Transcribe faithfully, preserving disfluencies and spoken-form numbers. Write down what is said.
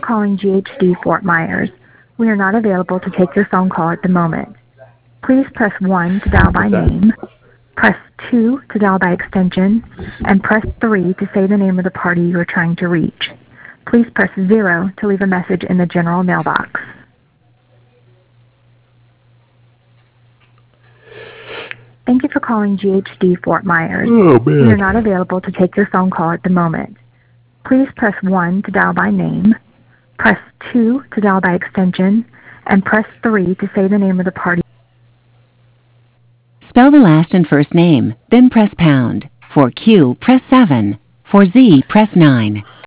calling G H D Fort Myers. We are not available to take your phone call at the moment. Please press one to dial by name, press two to dial by extension, and press three to say the name of the party you are trying to reach. Please press zero to leave a message in the general mailbox. Thank you for calling G H D Fort Myers. Oh, We man. are not available to take your phone call at the moment. Please press one to dial by name, press two to dial by extension, and press three to say the name of the party. Spell the last and first name, then press pound. For Q, press seven. For Z, press nine.